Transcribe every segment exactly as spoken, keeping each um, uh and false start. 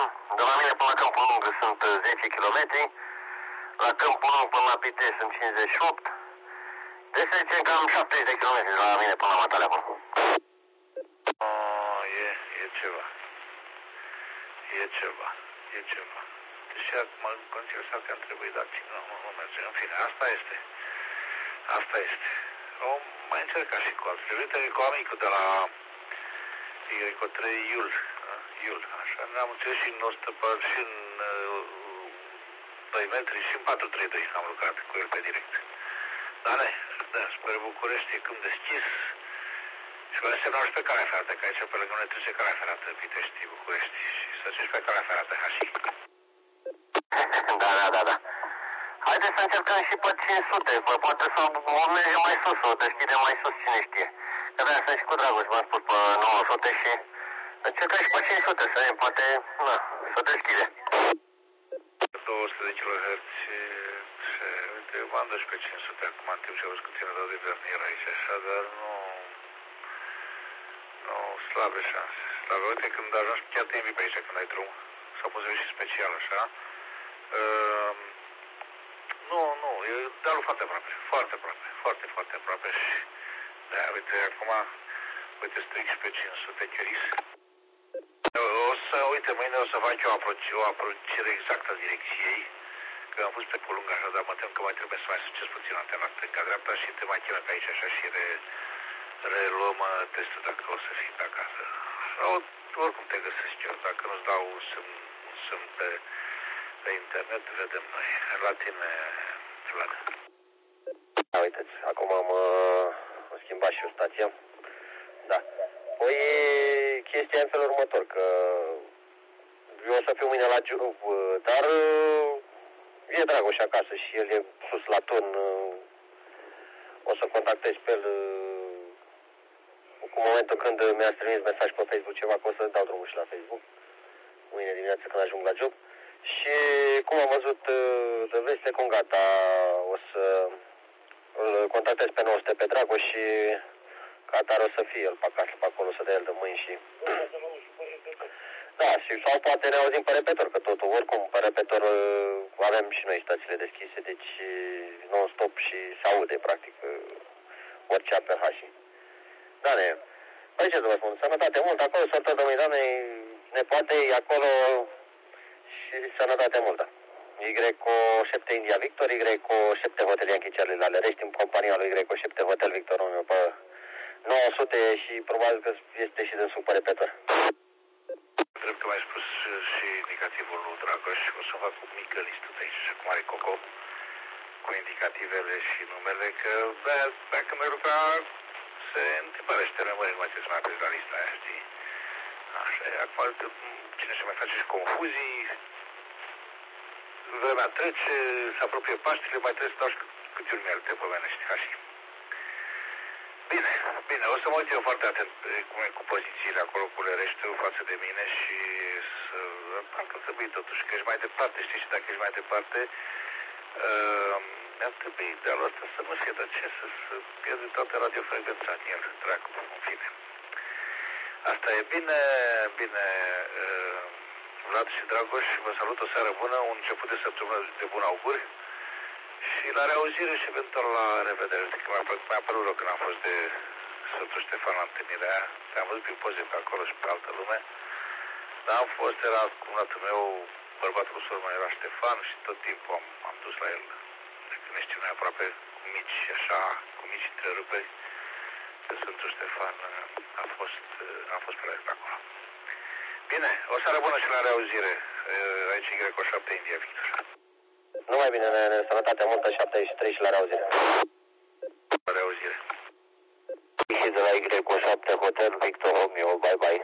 De la mine până la Câmpul Lung sunt zece kilometri. La Câmpul Lung până la Pitești sunt cincizeci și opt. Deci să zicem cam șaptezeci de kilometri de la mine până la Matale acum. Oh, e, e ceva. E ceva. E ceva. Deci acum în condițiile astea am trebuit, dar nu, nu, nu merge. În fine, asta este. Asta este. O mai încerca și cu altfel. Uite, cu amicul de la Y trei Iul. Iul, așa. Ne-am înțeles și în noastră, și în uh, doi metri și în patru trei doi am lucrat cu el pe direct. Dar ne, da, spre București e când deschis. Și vă însemnăm și pe calea ferată, că aici pe lângă noi trece calea ferată, Pitești, București. Și să treci pe calea ferată, ha și. Da, da, da, da. Haideți să încercăm și pe cinci sute, bă, poate să o mergem mai sus, o deschidem mai sus, cine știe. Că de-aia sunt și cu Dragoș, v-am spus, pe nouă sute și încercăm și pe cinci sute, să vedem, poate, na, să deschide. două sute de kilohertz și, uite, eu m-am dus pe cinci sute acum, în timp ce auzi puțin dau de vernier aici, așa, dar nu, nu, slabe șanse, slabe. Uite, când ajungi, chiar te invit pe aici când ai drum, s-a pus și special, așa. Uh, nu, nu, e dealul foarte aproape, foarte aproape, foarte, foarte aproape și, da, uite, acum, uite, stric și pe cinci sute Cheris. O să, uite, mâine o să fac eu o aprociere exactă a direcției, că am pus pe Pulung așa, dar mă tem că mai trebuie să mai succes puțin antena stânga-dreapta și te mai chemă pe aici așa și re, reluăm testul dacă o să fii pe acasă. Sau oricum te găsesc eu, dacă nu-ți dau un semn, un semn pe, pe internet, vedem noi. La tine, Vlad. Da, uiteți, acum am uh, schimbat și o stație. Da. Păi chestia în felul următor, că eu o să fiu mâine la Giurub, dar e Dragoș acasă și el e sus la ton. O să contactez pe el cu momentul când mi-a trimis mesaj pe Facebook ceva, că o să dau drumul și la Facebook mâine dimineață când ajung la job. Și cum am văzut de veste, cum gata, o să îl contactez pe nouă sute pe Dragoș și Catar o să fie el pe acasă, pe acolo, să dea el de mâini și... Da, și sau poate ne auzim pe repetor, că totul, oricum, pe repetor avem și noi stațiile deschise, deci non-stop și se aude, practic, orice A P H. Da, ne, păi ce să vă spun, sănătate mult, acolo, sortă de mâini, Doamne, ne poate acolo și sănătate multă. Y O șapte India Victor, Y O șapte Hotel Yankee Charlie la Alerești, în compania lui Y O șapte Hotel Victor Romeo pe nouă sute și probabil că este și dânsul pe repetor. Trebuie că m-ai spus și indicativul lui Dragoș, o să fac o mică listă de aici, așa cum are Coco, cu indicativele și numele, că da, dacă mai lucra, se întâmpărește, rămâne, nu mai trebuie să mai apezi la lista aia, știi? Așa, acum, cine se mai face și confuzii, vremea trece, se apropie Paștile, mai trebuie să dau și câte un miel pe mine, știi, așa. Bine, bine, o să mă uit eu foarte atent cum e cu pozițiile acolo cu Lereștiu față de mine și să... Am că trebuie totuși că ești mai departe, știi, și dacă ești mai departe, uh, ar trebui idealul ăsta să nu fie de ce, să, să pierde toată radiofrecvența în el, dracu, în fine. Asta e bine, bine, uh, Vlad și Dragoș, vă salut, o seară bună, un început de săptămână de bun augur. Și la reauzire și eventual la revedere. Că mi-a părut rău când am fost de Sfântul Ștefan la întâlnirea aia. Te-am văzut prin poze pe acolo și pe altă lume. Dar am fost, era cumnatul meu, bărbatul cu sormă era Ștefan și tot timpul am, am dus la el. De când ne știu noi aproape cu mici, așa, cu mici întreruperi. Pe Sfântul Ștefan a fost, am fost pe la el pe acolo. Bine, o seară bună și la reauzire. Aici Y O șapte India Victor. Numai bine, ne, ne, sănătate multă, șaptezeci și trei și la reauzire. La reauzire. Și de la Y O șapte Hotel Victor Romeo, bye bye.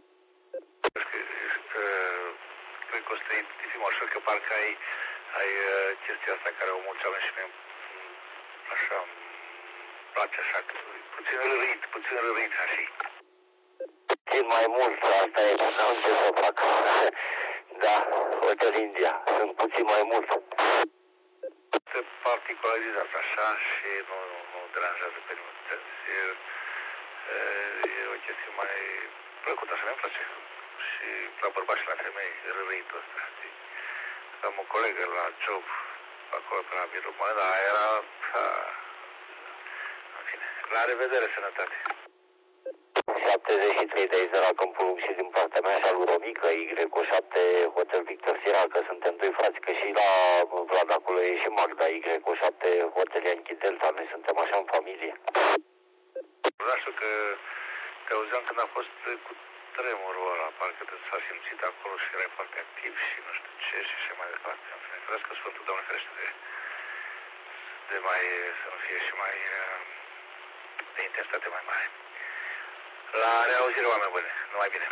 Cred că o să te identifici așa, că parcă ai, ai chestia asta care o mulți oameni și mie, așa, îmi place așa, puțin rărit, puțin rărit, așa. Puțin mai mult, asta e, nu ce să fac. Da, Hotel India, sunt puțin mai mult. Se particularizează așa și nu, nu deranjează pe nimeni. E, e o chestie mai plăcută, așa mi-mi place. și la bărbați și la femei, râitul ăsta, știi? Am o colegă la job, acolo pe la birou, mă, da, era... Ha, în fine, la revedere, sănătate. șaptezeci și trei de aici de la Câmpul Lung și din partea mea și al lui Romică, Y cu șapte, Hotel Victor Sierra, că suntem doi frați, că și la Vlad acolo e și Magda, Y cu șapte, Hotel Yankee Delta, noi suntem așa în familie. Vreau știu că te auzeam când a fost cu tremurul ăla, parcă s-a simțit acolo și erai foarte activ și nu știu ce și așa mai departe. În fine, cred că Sfântul Doamne ferește de, de mai, să nu fie și mai, de intensitate mai mare. La reauzire, oameni buni, numai bine.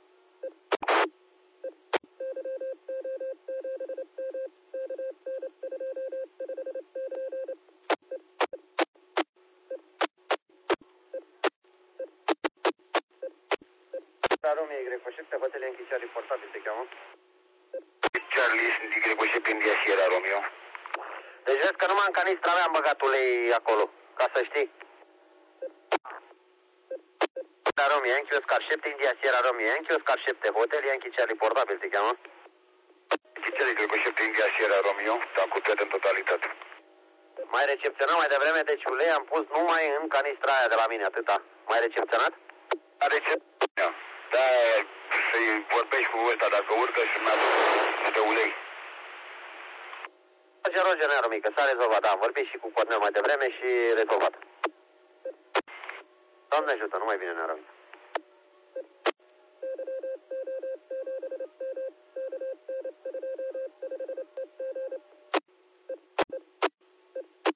Romeo, Y cu șapte, Hotel Yankee Charlie portabil te cheamă? Charlie, sunt Y cu șapte, India Sierra Romeo. Deci vezi că numai în canistra mea am băgat ulei acolo, ca să știi. Romeo, Yankee Oscar șapte, India Sierra Romeo, Yankee Oscar șapte, Hotel Yankee Charlie portabil te cheamă? Yankee Y cu șapte, India Sierra Romeo, am cupiat în totalitate. Mai recepționat mai devreme, deci ulei am pus numai în canistra aia de la mine, atâta. Mai recepționat? A recepționat. Da, să-i vorbești cu ăsta dacă urcă și mi-a de ulei. Roger, Roger, nea Romică, s-a rezolvat, da, am vorbit și cu Cornel mai devreme și rezolvat. Doamne ajută, numai bine, nea Romică.